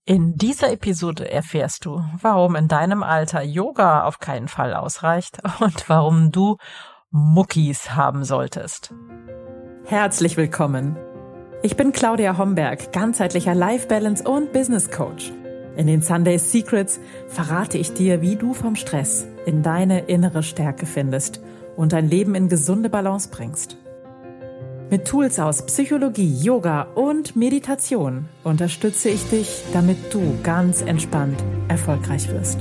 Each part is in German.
In dieser Episode erfährst du, warum in deinem Alter Yoga auf keinen Fall ausreicht und warum du Muckis haben solltest. Herzlich willkommen. Ich bin Claudia Homberg, ganzheitlicher Life Balance und Business Coach. In den Sunday Secrets verrate ich dir, wie du vom Stress in deine innere Stärke findest und dein Leben in gesunde Balance bringst. Mit Tools aus Psychologie, Yoga und Meditation unterstütze ich dich, damit du ganz entspannt erfolgreich wirst.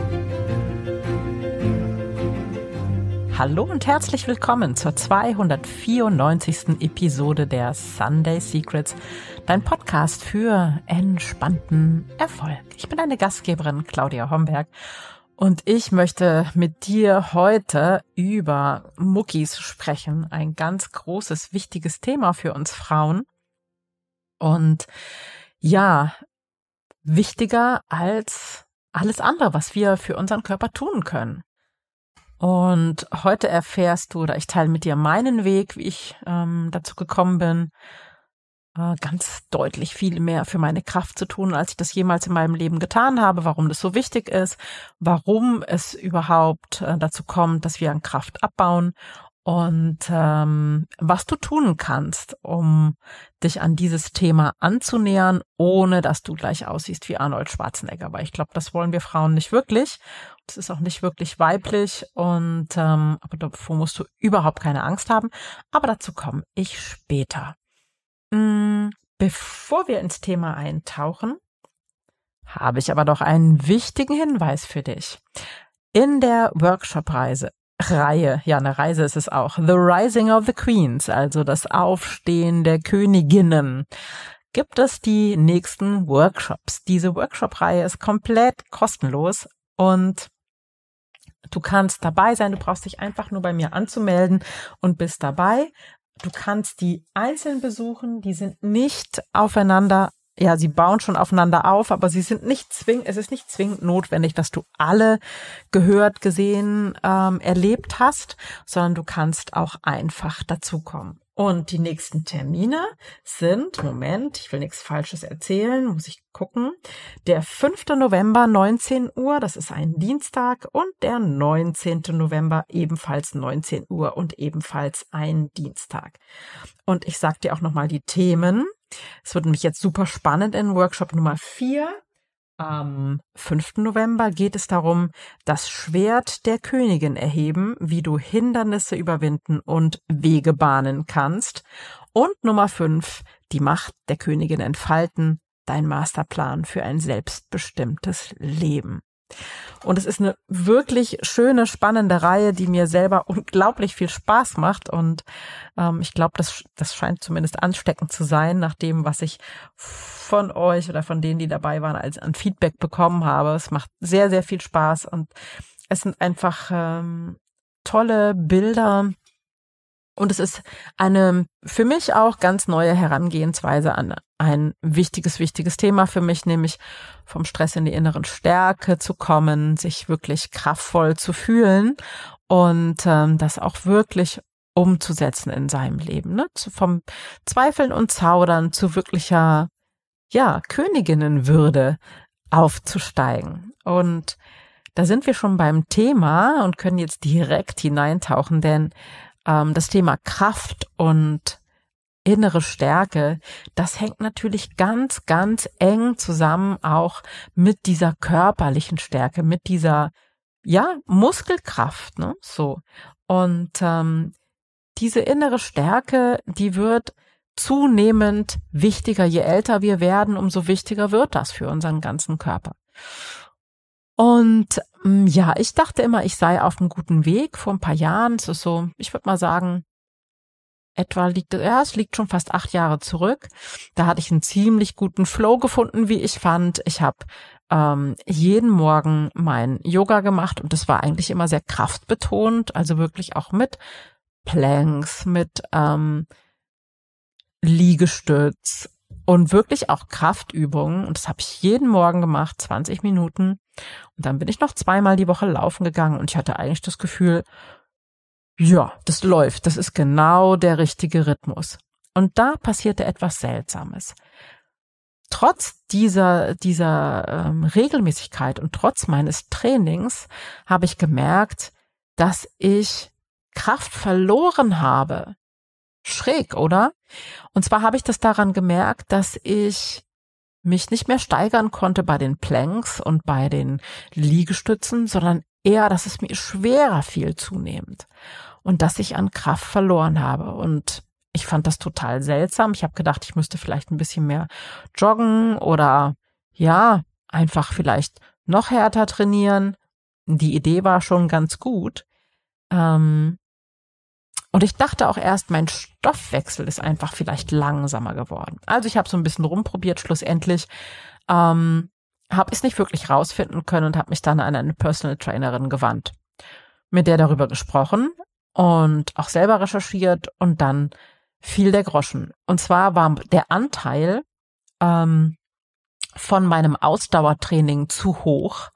Hallo und herzlich willkommen zur 294. Episode der Sunday Secrets, dein Podcast für entspannten Erfolg. Ich bin deine Gastgeberin Claudia Homberg. Und ich möchte mit dir heute über Muckis sprechen. Ein ganz großes, wichtiges Thema für uns Frauen. Und ja, wichtiger als alles andere, was wir für unseren Körper tun können. Und heute erfährst du, oder ich teile mit dir meinen Weg, wie ich dazu gekommen bin, ganz deutlich viel mehr für meine Kraft zu tun, als ich das jemals in meinem Leben getan habe, warum das so wichtig ist, warum es überhaupt dazu kommt, dass wir an Kraft abbauen und was du tun kannst, um dich an dieses Thema anzunähern, ohne dass du gleich aussiehst wie Arnold Schwarzenegger. Weil ich glaube, das wollen wir Frauen nicht wirklich. Das ist auch nicht wirklich weiblich und aber davor musst du überhaupt keine Angst haben. Aber dazu komme ich später. Bevor wir ins Thema eintauchen, habe ich aber doch einen wichtigen Hinweis für dich. In der Workshop-Reihe, eine Reise ist es auch, The Rising of the Queens, also das Aufstehen der Königinnen, gibt es die nächsten Workshops. Diese Workshop-Reihe ist komplett kostenlos und du kannst dabei sein, du brauchst dich einfach nur bei mir anzumelden und bist dabei. Du kannst die einzeln besuchen, die sind nicht aufeinander, ja, sie bauen schon aufeinander auf, aber sie sind nicht es ist nicht zwingend notwendig, dass du alle gehört, gesehen, erlebt hast, sondern du kannst auch einfach dazukommen. Und die nächsten Termine sind, Moment, ich will nichts Falsches erzählen, muss ich gucken, der 5. November 19 Uhr, das ist ein Dienstag, und der 19. November ebenfalls 19 Uhr und ebenfalls ein Dienstag. Und ich sag dir auch nochmal die Themen. Es wird nämlich jetzt super spannend in Workshop Nummer 4. Am 5. November geht es darum, das Schwert der Königin erheben, wie du Hindernisse überwinden und Wege bahnen kannst. Und Nummer 5, die Macht der Königin entfalten, dein Masterplan für ein selbstbestimmtes Leben. Und es ist eine wirklich schöne, spannende Reihe, die mir selber unglaublich viel Spaß macht. Und ich glaube, das scheint zumindest ansteckend zu sein, nach dem, was ich von euch oder von denen, die dabei waren, als an Feedback bekommen habe. Es macht sehr, sehr viel Spaß und es sind einfach tolle Bilder. Und es ist eine für mich auch ganz neue Herangehensweise an ein wichtiges Thema für mich, nämlich vom Stress in die inneren Stärke zu kommen, sich wirklich kraftvoll zu fühlen und das auch wirklich umzusetzen in seinem Leben, ne? Vom Zweifeln und Zaudern zu wirklicher, ja, Königinnenwürde aufzusteigen. Und da sind wir schon beim Thema und können jetzt direkt hineintauchen, denn das Thema Kraft und innere Stärke, das hängt natürlich ganz, ganz eng zusammen auch mit dieser körperlichen Stärke, mit dieser, ja, Muskelkraft, ne, so. Und diese innere Stärke, die wird zunehmend wichtiger. Je älter wir werden, umso wichtiger wird das für unseren ganzen Körper. Und ja, ich dachte immer, ich sei auf einem guten Weg. Vor ein paar Jahren, es ist so, ich würde mal sagen, es liegt schon fast 8 Jahre zurück. Da hatte ich einen ziemlich guten Flow gefunden, wie ich fand. Ich habe jeden Morgen mein Yoga gemacht und das war eigentlich immer sehr kraftbetont, also wirklich auch mit Planks, mit Liegestütz und wirklich auch Kraftübungen. Und das habe ich jeden Morgen gemacht, 20 Minuten. Und dann bin ich noch 2-mal die Woche laufen gegangen und ich hatte eigentlich das Gefühl, ja, das läuft, das ist genau der richtige Rhythmus. Und da passierte etwas Seltsames. trotz dieser Regelmäßigkeit und trotz meines Trainings habe ich gemerkt, dass ich Kraft verloren habe. Schräg, oder? Und zwar habe ich das daran gemerkt, dass ich mich nicht mehr steigern konnte bei den Planks und bei den Liegestützen, sondern eher, dass es mir schwerer fiel zunehmend und dass ich an Kraft verloren habe. Und ich fand das total seltsam. Ich habe gedacht, ich müsste vielleicht ein bisschen mehr joggen oder ja, einfach vielleicht noch härter trainieren. Die Idee war schon ganz gut. Und ich dachte auch erst, mein Stoffwechsel ist einfach vielleicht langsamer geworden. Also ich habe so ein bisschen rumprobiert. Schlussendlich habe ich es nicht wirklich rausfinden können und habe mich dann an eine Personal Trainerin gewandt, mit der darüber gesprochen und auch selber recherchiert und dann fiel der Groschen. Und zwar war der Anteil von meinem Ausdauertraining zu hoch.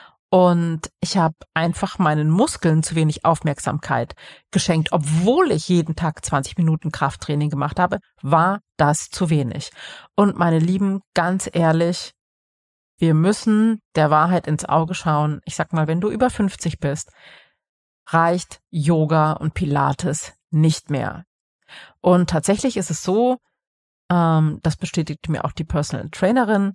Und ich habe einfach meinen Muskeln zu wenig Aufmerksamkeit geschenkt. Obwohl ich jeden Tag 20 Minuten Krafttraining gemacht habe, war das zu wenig. Und meine Lieben, ganz ehrlich, wir müssen der Wahrheit ins Auge schauen. Ich sag mal, wenn du über 50 bist, reicht Yoga und Pilates nicht mehr. Und tatsächlich ist es so, das bestätigt mir auch die Personal Trainerin,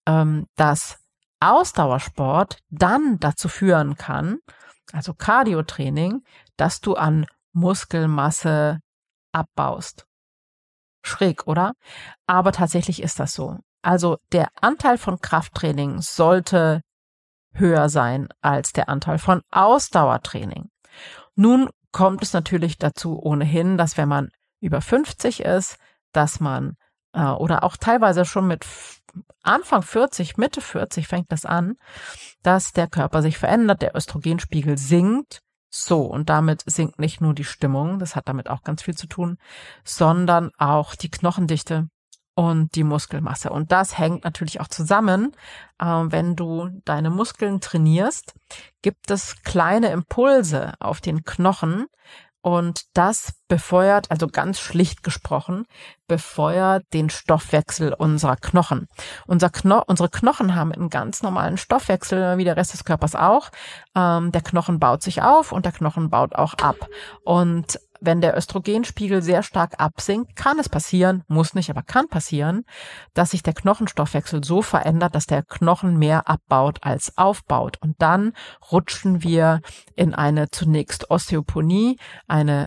dass Ausdauersport dann dazu führen kann, also Cardio-Training, dass du an Muskelmasse abbaust. Schräg, oder? Aber tatsächlich ist das so. Also der Anteil von Krafttraining sollte höher sein als der Anteil von Ausdauertraining. Nun kommt es natürlich dazu ohnehin, dass wenn man über 50 ist, dass man oder auch teilweise schon mit Anfang 40, Mitte 40 fängt das an, dass der Körper sich verändert, der Östrogenspiegel sinkt. So, und damit sinkt nicht nur die Stimmung, das hat damit auch ganz viel zu tun, sondern auch die Knochendichte und die Muskelmasse. Und das hängt natürlich auch zusammen. Wenn du deine Muskeln trainierst, gibt es kleine Impulse auf den Knochen, und das befeuert, also ganz schlicht gesprochen, befeuert den Stoffwechsel unserer Knochen. Unsere Knochen haben einen ganz normalen Stoffwechsel, wie der Rest des Körpers auch. Der Knochen baut sich auf und der Knochen baut auch ab. Und wenn der Östrogenspiegel sehr stark absinkt, kann es passieren, muss nicht, aber kann passieren, dass sich der Knochenstoffwechsel so verändert, dass der Knochen mehr abbaut als aufbaut. Und dann rutschen wir in eine zunächst Osteoponie, eine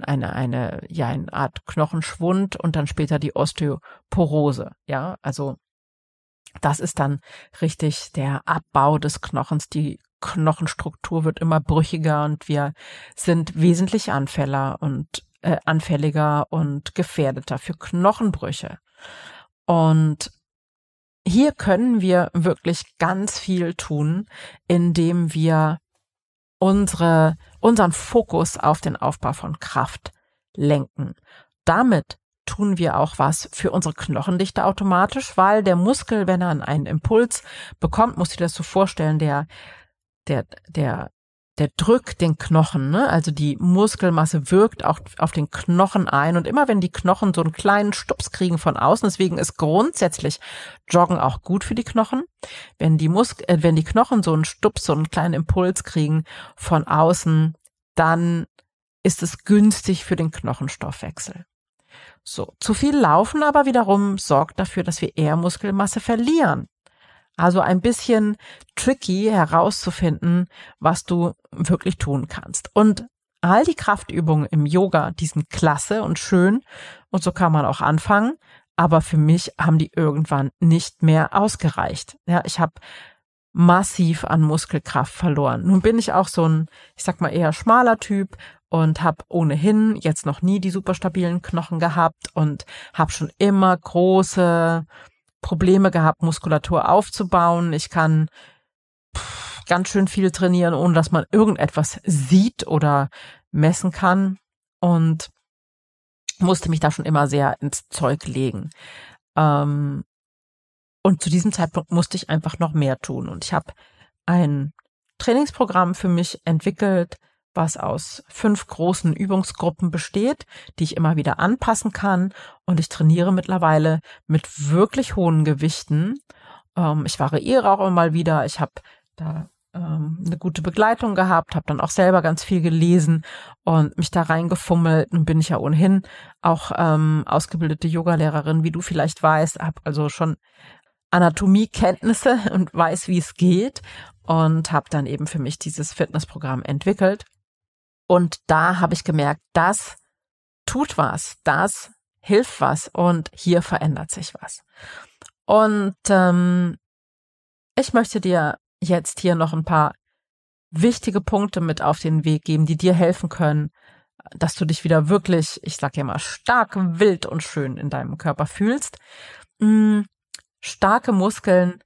Art Knochenschwund und dann später die Osteoporose. Ja, also das ist dann richtig der Abbau des Knochens. Die Knochenstruktur wird immer brüchiger und wir sind wesentlich anfälliger und gefährdeter für Knochenbrüche. Und hier können wir wirklich ganz viel tun, indem wir unseren Fokus auf den Aufbau von Kraft lenken. Damit tun wir auch was für unsere Knochendichte automatisch, weil der Muskel, wenn er einen Impuls bekommt, muss ich das so vorstellen, der drückt den Knochen, ne? Also die Muskelmasse wirkt auch auf den Knochen ein und immer wenn die Knochen so einen kleinen Stups kriegen von außen, deswegen ist grundsätzlich Joggen auch gut für die Knochen, wenn die Knochen so einen Stups, so einen kleinen Impuls kriegen von außen, dann ist es günstig für den Knochenstoffwechsel. So, zu viel Laufen aber wiederum sorgt dafür, dass wir eher Muskelmasse verlieren. Also ein bisschen tricky herauszufinden, was du wirklich tun kannst. Und all die Kraftübungen im Yoga, die sind klasse und schön und so kann man auch anfangen. Aber für mich haben die irgendwann nicht mehr ausgereicht. Ja, ich habe massiv an Muskelkraft verloren. Nun bin ich auch so ein, ich sag mal eher schmaler Typ und habe ohnehin jetzt noch nie die super stabilen Knochen gehabt und habe schon immer große Probleme gehabt, Muskulatur aufzubauen. Ich kann ganz schön viel trainieren, ohne dass man irgendetwas sieht oder messen kann und musste mich da schon immer sehr ins Zeug legen. Und zu diesem Zeitpunkt musste ich einfach noch mehr tun. Und ich habe ein Trainingsprogramm für mich entwickelt, was aus 5 großen Übungsgruppen besteht, die ich immer wieder anpassen kann. Und ich trainiere mittlerweile mit wirklich hohen Gewichten. Ich variiere auch immer mal wieder. Ich habe da eine gute Begleitung gehabt, habe dann auch selber ganz viel gelesen und mich da reingefummelt. Nun bin ich ja ohnehin auch ausgebildete Yogalehrerin, wie du vielleicht weißt, habe also schon Anatomiekenntnisse und weiß, wie es geht und habe dann eben für mich dieses Fitnessprogramm entwickelt. Und da habe ich gemerkt, das tut was, das hilft was und hier verändert sich was. Und ich möchte dir jetzt hier noch ein paar wichtige Punkte mit auf den Weg geben, die dir helfen können, dass du dich wieder wirklich, ich sag ja mal, stark, wild und schön in deinem Körper fühlst. Starke Muskeln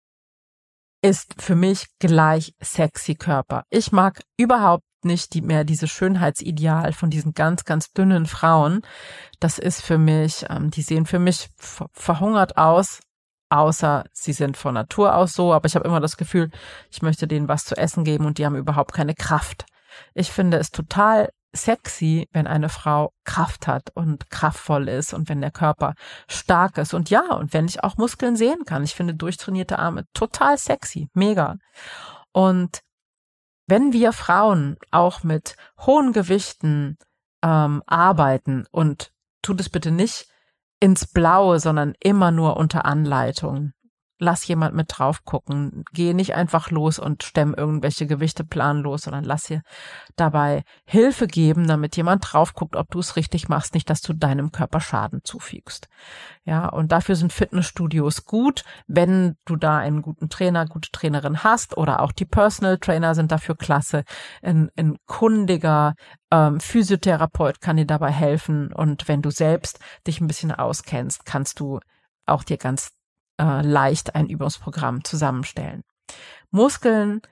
ist für mich gleich sexy Körper. Ich mag überhaupt nicht mehr dieses Schönheitsideal von diesen ganz, ganz dünnen Frauen. Das ist für mich, die sehen für mich verhungert aus, außer sie sind von Natur aus so, aber ich habe immer das Gefühl, ich möchte denen was zu essen geben und die haben überhaupt keine Kraft. Ich finde es total sexy, wenn eine Frau Kraft hat und kraftvoll ist und wenn der Körper stark ist und ja, und wenn ich auch Muskeln sehen kann. Ich finde durchtrainierte Arme total sexy, mega. Und wenn wir Frauen auch mit hohen Gewichten arbeiten und tut es bitte nicht ins Blaue, sondern immer nur unter Anleitung. Lass jemand mit drauf gucken. Geh nicht einfach los und stemm irgendwelche Gewichte planlos, sondern lass dir dabei Hilfe geben, damit jemand drauf guckt, ob du es richtig machst, nicht, dass du deinem Körper Schaden zufügst. Ja, und dafür sind Fitnessstudios gut, wenn du da einen guten Trainer, gute Trainerin hast oder auch die Personal Trainer sind dafür klasse. Ein kundiger Physiotherapeut kann dir dabei helfen und wenn du selbst dich ein bisschen auskennst, kannst du auch dir ganz leicht ein Übungsprogramm zusammenstellen. Muskeln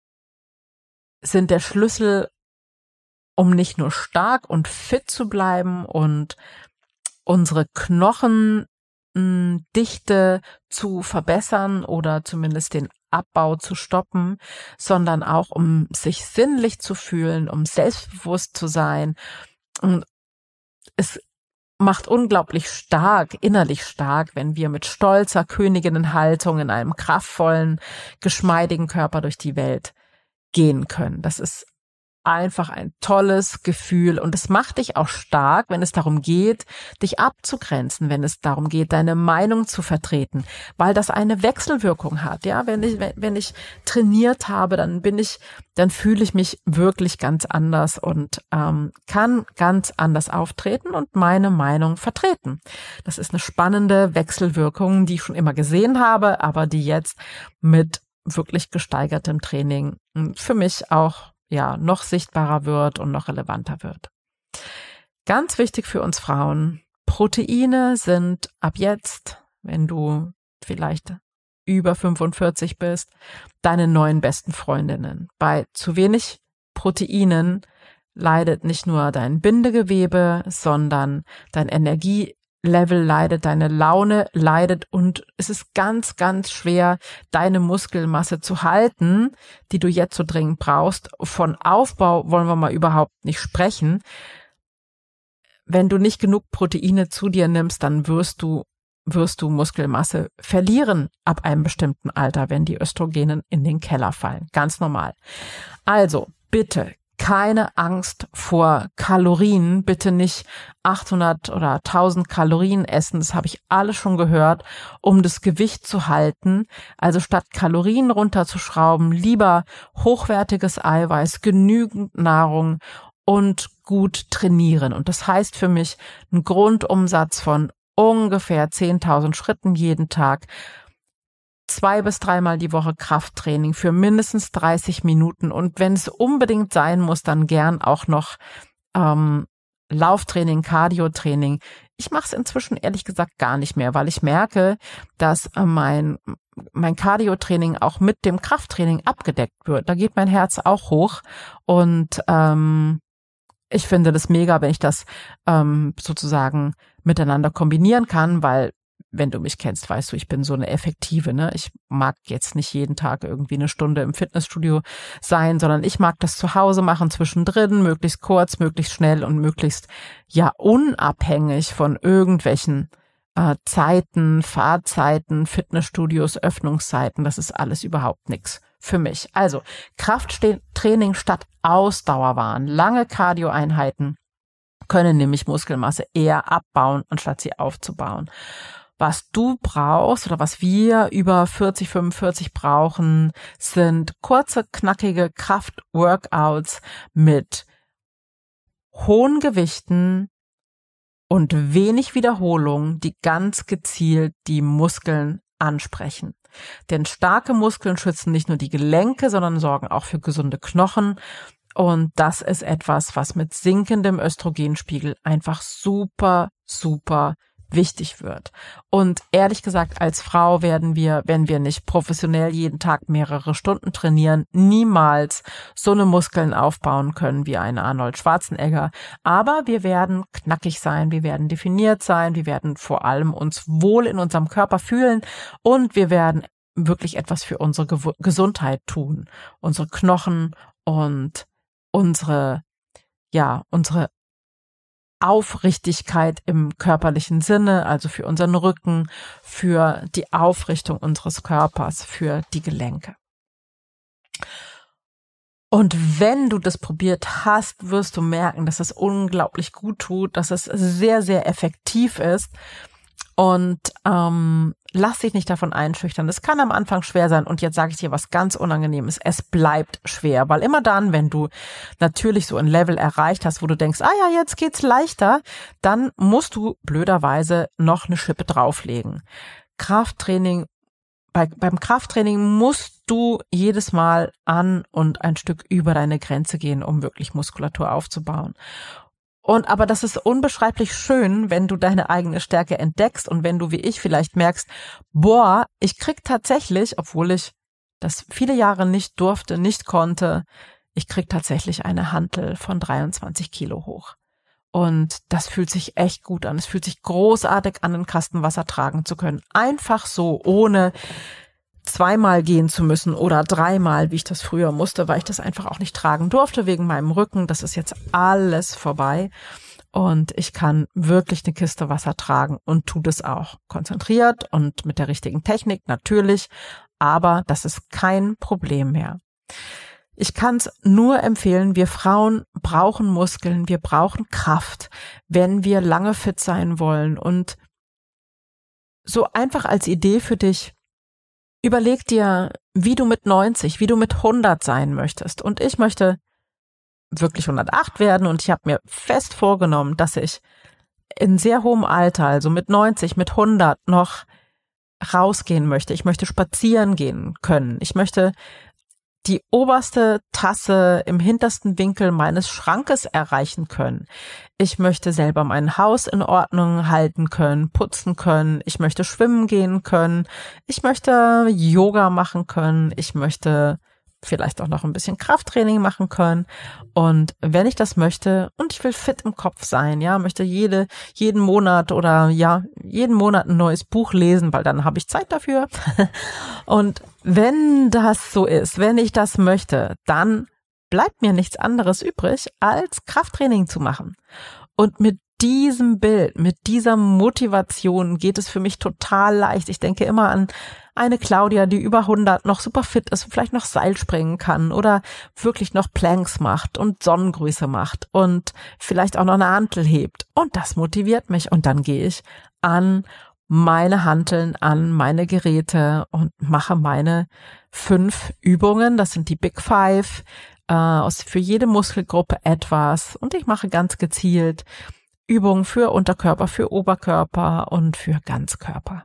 sind der Schlüssel, um nicht nur stark und fit zu bleiben und unsere Knochendichte zu verbessern oder zumindest den Abbau zu stoppen, sondern auch um sich sinnlich zu fühlen, um selbstbewusst zu sein. Und es macht unglaublich stark, innerlich stark, wenn wir mit stolzer Königinnenhaltung in einem kraftvollen, geschmeidigen Körper durch die Welt gehen können. Das ist einfach ein tolles Gefühl und es macht dich auch stark, wenn es darum geht, dich abzugrenzen, wenn es darum geht, deine Meinung zu vertreten, weil das eine Wechselwirkung hat. Ja, wenn ich trainiert habe, dann fühle ich mich wirklich ganz anders und kann ganz anders auftreten und meine Meinung vertreten. Das ist eine spannende Wechselwirkung, die ich schon immer gesehen habe, aber die jetzt mit wirklich gesteigertem Training für mich auch noch sichtbarer wird und noch relevanter wird. Ganz wichtig für uns Frauen, Proteine sind ab jetzt, wenn du vielleicht über 45 bist, deine neuen besten Freundinnen. Bei zu wenig Proteinen leidet nicht nur dein Bindegewebe, sondern dein Energielevel leidet, deine Laune leidet und es ist ganz, ganz schwer, deine Muskelmasse zu halten, die du jetzt so dringend brauchst. Von Aufbau wollen wir mal überhaupt nicht sprechen. Wenn du nicht genug Proteine zu dir nimmst, dann wirst du Muskelmasse verlieren ab einem bestimmten Alter, wenn die Östrogene in den Keller fallen. Ganz normal. Also bitte keine Angst vor Kalorien, bitte nicht 800 oder 1000 Kalorien essen, das habe ich alles schon gehört, um das Gewicht zu halten. Also statt Kalorien runterzuschrauben, lieber hochwertiges Eiweiß, genügend Nahrung und gut trainieren. Und das heißt für mich einen Grundumsatz von ungefähr 10.000 Schritten jeden Tag, 2 bis 3 Mal die Woche Krafttraining für mindestens 30 Minuten und wenn es unbedingt sein muss, dann gern auch noch Lauftraining, Cardiotraining. Ich mache es inzwischen ehrlich gesagt gar nicht mehr, weil ich merke, dass mein Cardiotraining auch mit dem Krafttraining abgedeckt wird. Da geht mein Herz auch hoch und ich finde das mega, wenn ich das sozusagen miteinander kombinieren kann, weil wenn du mich kennst, weißt du, ich bin so eine Effektive, ne? Ich mag jetzt nicht jeden Tag irgendwie eine Stunde im Fitnessstudio sein, sondern ich mag das zu Hause machen, zwischendrin, möglichst kurz, möglichst schnell und möglichst, ja, unabhängig von irgendwelchen Zeiten, Fahrzeiten, Fitnessstudios, Öffnungszeiten. Das ist alles überhaupt nichts für mich. Also Krafttraining statt Ausdauerwahn. Lange Cardio-Einheiten können nämlich Muskelmasse eher abbauen, anstatt sie aufzubauen. Was du brauchst oder was wir über 40, 45 brauchen, sind kurze, knackige Kraft-Workouts mit hohen Gewichten und wenig Wiederholung, die ganz gezielt die Muskeln ansprechen. Denn starke Muskeln schützen nicht nur die Gelenke, sondern sorgen auch für gesunde Knochen. Und das ist etwas, was mit sinkendem Östrogenspiegel einfach super, super wichtig wird. Und ehrlich gesagt, als Frau werden wir, wenn wir nicht professionell jeden Tag mehrere Stunden trainieren, niemals so eine Muskeln aufbauen können wie eine Arnold Schwarzenegger. Aber wir werden knackig sein, wir werden definiert sein, wir werden vor allem uns wohl in unserem Körper fühlen und wir werden wirklich etwas für unsere Gesundheit tun. Unsere Knochen und unsere Aufrichtigkeit im körperlichen Sinne, also für unseren Rücken, für die Aufrichtung unseres Körpers, für die Gelenke. Und wenn du das probiert hast, wirst du merken, dass es unglaublich gut tut, dass es sehr, sehr effektiv ist. Und lass dich nicht davon einschüchtern. Das kann am Anfang schwer sein. Und jetzt sage ich dir was ganz Unangenehmes. Es bleibt schwer, weil immer dann, wenn du natürlich so ein Level erreicht hast, wo du denkst, ah ja, jetzt geht's leichter, dann musst du blöderweise noch eine Schippe drauflegen. Beim Krafttraining musst du jedes Mal an und ein Stück über deine Grenze gehen, um wirklich Muskulatur aufzubauen. Aber das ist unbeschreiblich schön, wenn du deine eigene Stärke entdeckst und wenn du wie ich vielleicht merkst, boah, ich krieg tatsächlich, obwohl ich das viele Jahre nicht durfte, nicht konnte, ich krieg tatsächlich eine Hantel von 23 Kilo hoch. Und das fühlt sich echt gut an. Es fühlt sich großartig an, einen Kasten Wasser tragen zu können. Einfach so, ohne zweimal gehen zu müssen oder dreimal, wie ich das früher musste, weil ich das einfach auch nicht tragen durfte wegen meinem Rücken. Das ist jetzt alles vorbei und ich kann wirklich eine Kiste Wasser tragen und tue das auch konzentriert und mit der richtigen Technik natürlich, aber das ist kein Problem mehr. Ich kann es nur empfehlen, wir Frauen brauchen Muskeln, wir brauchen Kraft, wenn wir lange fit sein wollen. Und so einfach als Idee für dich, überleg dir, wie du mit 90, wie du mit 100 sein möchtest. Und ich möchte wirklich 108 werden und ich habe mir fest vorgenommen, dass ich in sehr hohem Alter, also mit 90, mit 100 noch rausgehen möchte. Ich möchte spazieren gehen können. Ich möchte die oberste Tasse im hintersten Winkel meines Schrankes erreichen können. Ich möchte selber mein Haus in Ordnung halten können, putzen können. Ich möchte schwimmen gehen können. Ich möchte Yoga machen können. Ich möchte vielleicht auch noch ein bisschen Krafttraining machen können. Und wenn ich das möchte und ich will fit im Kopf sein, ja, möchte jeden Monat ein neues Buch lesen, weil dann habe ich Zeit dafür. Und wenn das so ist, wenn ich das möchte, dann bleibt mir nichts anderes übrig, als Krafttraining zu machen. Und mit diesem Bild, mit dieser Motivation geht es für mich total leicht. Ich denke immer an eine Claudia, die über 100 noch super fit ist, vielleicht noch Seil springen kann oder wirklich noch Planks macht und Sonnengrüße macht und vielleicht auch noch eine Hantel hebt. Und das motiviert mich. Und dann gehe ich an meine Hanteln, an meine Geräte und mache meine 5 Übungen. Das sind die Big Five, für jede Muskelgruppe etwas. Und ich mache ganz gezielt Übungen für Unterkörper, für Oberkörper und für Ganzkörper.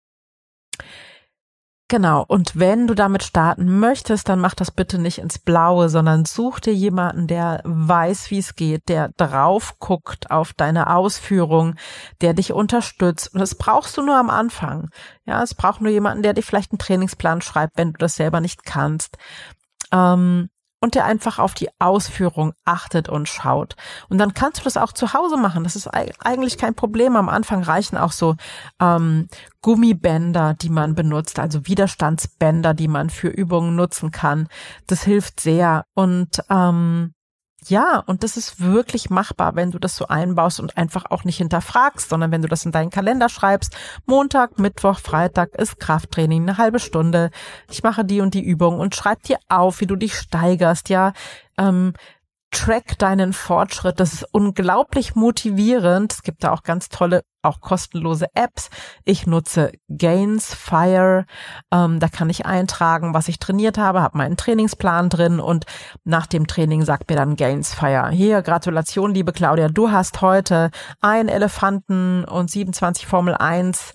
Genau, und wenn du damit starten möchtest, dann mach das bitte nicht ins Blaue, sondern such dir jemanden, der weiß, wie es geht, der drauf guckt auf deine Ausführung, der dich unterstützt. Und das brauchst du nur am Anfang. Ja, es braucht nur jemanden, der dir vielleicht einen Trainingsplan schreibt, wenn du das selber nicht kannst. Und und der einfach auf die Ausführung achtet und schaut. Und dann kannst du das auch zu Hause machen. Das ist eigentlich kein Problem. Am Anfang reichen auch so Gummibänder, die man benutzt, also Widerstandsbänder, die man für Übungen nutzen kann. Das hilft sehr. Und ja, und das ist wirklich machbar, wenn du das so einbaust und einfach auch nicht hinterfragst, sondern wenn du das in deinen Kalender schreibst, Montag, Mittwoch, Freitag ist Krafttraining, eine halbe Stunde, ich mache die und die Übung und schreib dir auf, wie du dich steigerst, ja, track deinen Fortschritt, das ist unglaublich motivierend. Es gibt da auch ganz tolle, auch kostenlose Apps. Ich nutze Gainsfire, da kann ich eintragen, was ich trainiert habe, habe meinen Trainingsplan drin und nach dem Training sagt mir dann Gainsfire, hier, Gratulation, liebe Claudia, du hast heute einen Elefanten und 27 Formel 1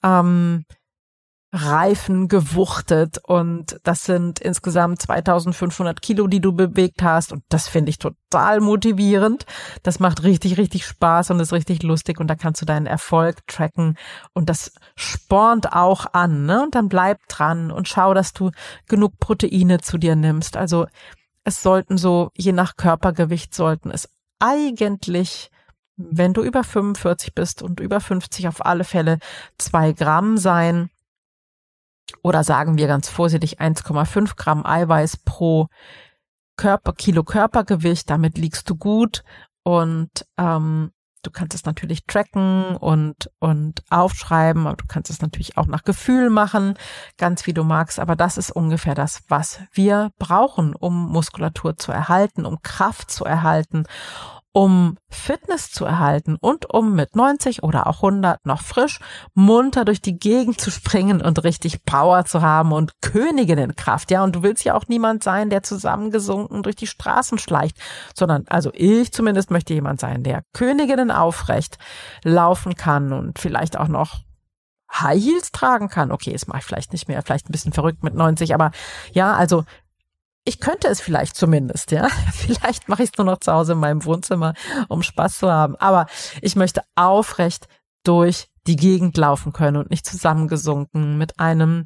Reifen gewuchtet und das sind insgesamt 2500 Kilo, die du bewegt hast und das finde ich total motivierend. Das macht richtig, richtig Spaß und ist richtig lustig und da kannst du deinen Erfolg tracken und das spornt auch an, ne? Und dann bleib dran und schau, dass du genug Proteine zu dir nimmst. Also es sollten so, je nach Körpergewicht sollten es eigentlich, wenn du über 45 bist und über 50 auf alle Fälle 2 Gramm sein. Oder sagen wir ganz vorsichtig 1,5 Gramm Eiweiß pro Kilo Körpergewicht. Damit liegst du gut und du kannst es natürlich tracken und aufschreiben, aber du kannst es natürlich auch nach Gefühl machen, ganz wie du magst. Aber das ist ungefähr das, was wir brauchen, um Muskulatur zu erhalten, um Kraft zu erhalten, um Fitness zu erhalten und um mit 90 oder auch 100 noch frisch, munter durch die Gegend zu springen und richtig Power zu haben und Königinnenkraft. Ja, und du willst ja auch niemand sein, der zusammengesunken durch die Straßen schleicht, sondern, also ich zumindest möchte jemand sein, der Königinnen aufrecht laufen kann und vielleicht auch noch High Heels tragen kann. Okay, das mache ich vielleicht nicht mehr, vielleicht ein bisschen verrückt mit 90, aber ja, also ich könnte es vielleicht zumindest, ja. Vielleicht mache ich es nur noch zu Hause in meinem Wohnzimmer, um Spaß zu haben. Aber ich möchte aufrecht durch die Gegend laufen können und nicht zusammengesunken mit einem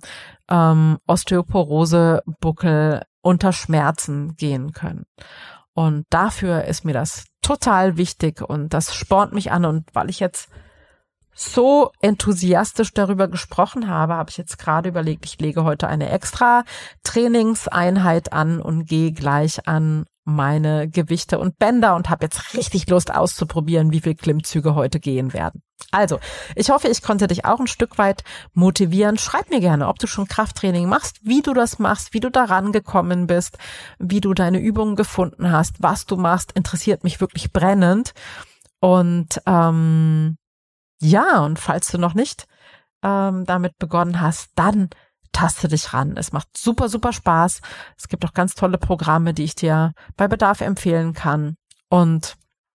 Osteoporose-Buckel unter Schmerzen gehen können. Und dafür ist mir das total wichtig und das spornt mich an. Und weil ich jetzt so enthusiastisch darüber gesprochen habe ich jetzt gerade überlegt, ich lege heute eine extra Trainingseinheit an und gehe gleich an meine Gewichte und Bänder und habe jetzt richtig Lust auszuprobieren, wie viel Klimmzüge heute gehen werden. Also, ich hoffe, ich konnte dich auch ein Stück weit motivieren. Schreib mir gerne, ob du schon Krafttraining machst, wie du das machst, wie du daran gekommen bist, wie du deine Übungen gefunden hast, was du machst, interessiert mich wirklich brennend. Und ja, und falls du noch nicht damit begonnen hast, dann taste dich ran. Es macht super, super Spaß. Es gibt auch ganz tolle Programme, die ich dir bei Bedarf empfehlen kann. Und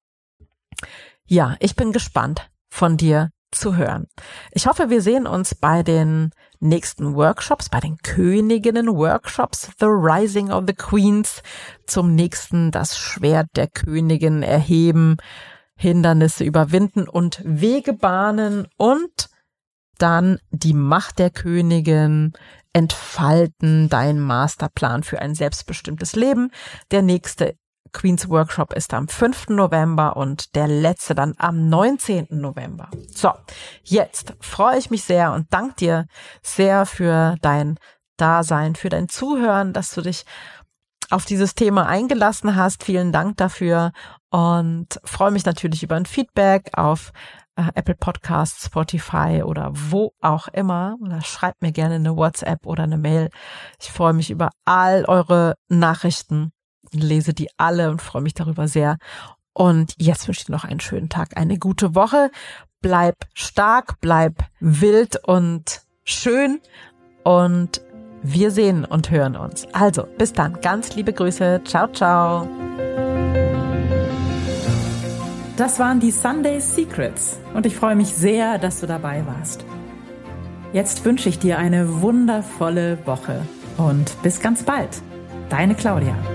ja, ich bin gespannt, von dir zu hören. Ich hoffe, wir sehen uns bei den nächsten Workshops, bei den Königinnen-Workshops, The Rising of the Queens, zum nächsten das Schwert der Königin erheben, Hindernisse überwinden und Wege bahnen und dann die Macht der Königin entfalten, dein Masterplan für ein selbstbestimmtes Leben. Der nächste Queens Workshop ist am 5. November und der letzte dann am 19. November. So, jetzt freue ich mich sehr und danke dir sehr für dein Dasein, für dein Zuhören, dass du dich auf dieses Thema eingelassen hast. Vielen Dank dafür und freue mich natürlich über ein Feedback auf Apple Podcasts, Spotify oder wo auch immer. Oder schreibt mir gerne eine WhatsApp oder eine Mail. Ich freue mich über all eure Nachrichten, lese die alle und freue mich darüber sehr. Und jetzt wünsche ich dir noch einen schönen Tag, eine gute Woche. Bleib stark, bleib wild und schön und wir sehen und hören uns. Also, bis dann. Ganz liebe Grüße. Ciao, ciao. Das waren die Sunday Secrets und ich freue mich sehr, dass du dabei warst. Jetzt wünsche ich dir eine wundervolle Woche und bis ganz bald. Deine Claudia.